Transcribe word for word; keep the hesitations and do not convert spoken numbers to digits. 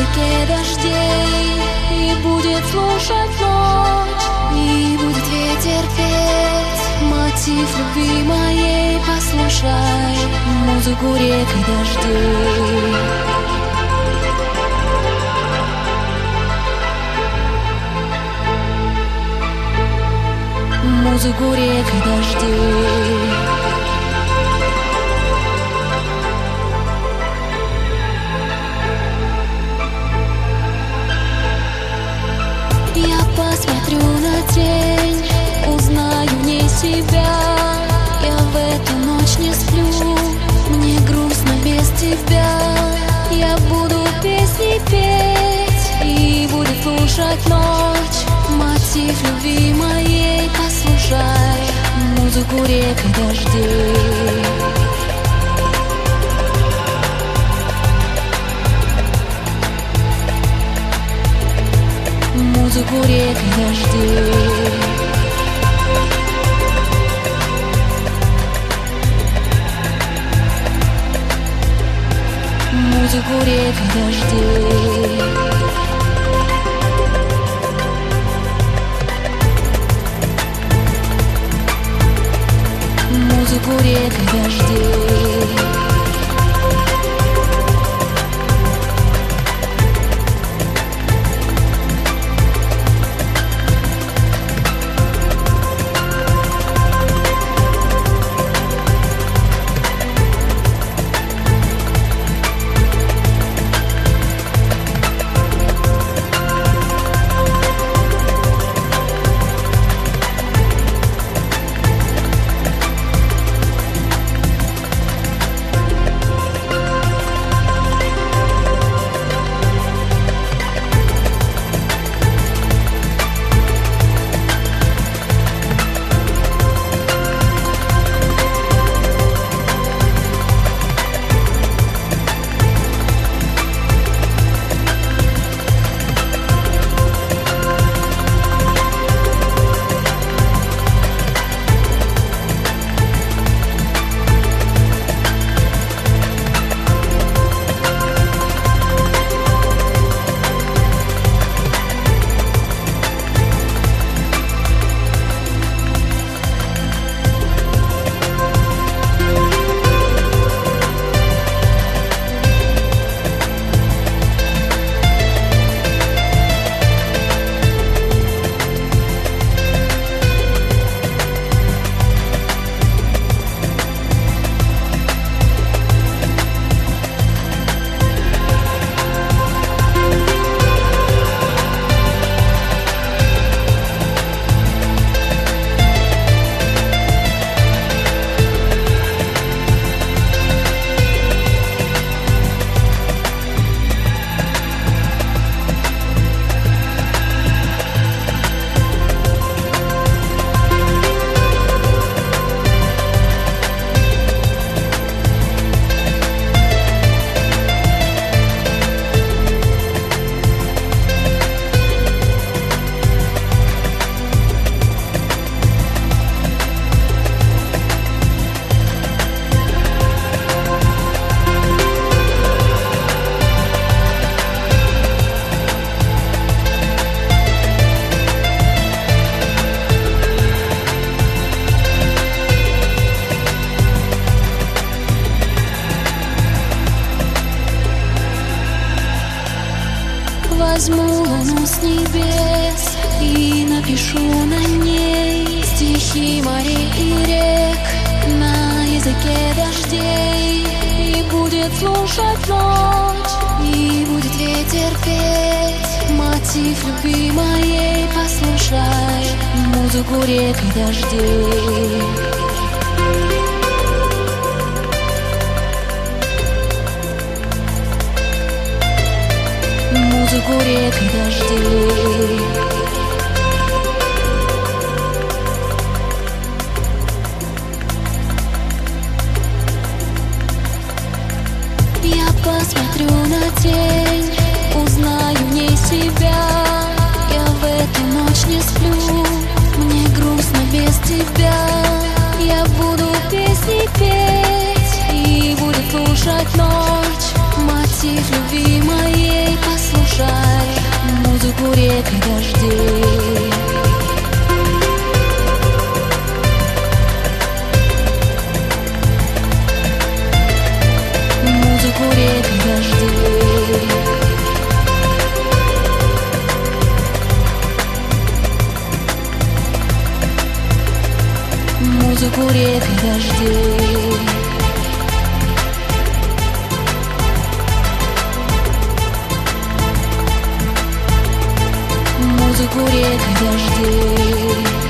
языке дождей, и будет слушать ночь, и будет ветер петь мотив любви моей. Послушай музыку рек и дождей. Музыку рек и дождей. Я посмотрю на тень, узнаю в ней себя. Я в эту ночь не сплю, мне грустно без тебя. Я буду песни петь, и будет слушать ночь мотив любви моей. Послушай музыку рек и дождей. Музыку рек и дождей. Музыку рек и дождей. Музыку рек и дождей. Возьму луну с небес и напишу на ней стихи морей и рек на языке дождей. И будет слушать ночь, и будет ветер петь мотив любви моей. Послушай музыку рек и дождей. Музыку рек и дождей. Я посмотрю на тень, узнаю в ней себя. Я в эту ночь не сплю, мне грустно без тебя. Я буду песни петь, и будет слушать ночь мотив любви моей. Послушай музыку рек и дождей, музыку рек и дождей.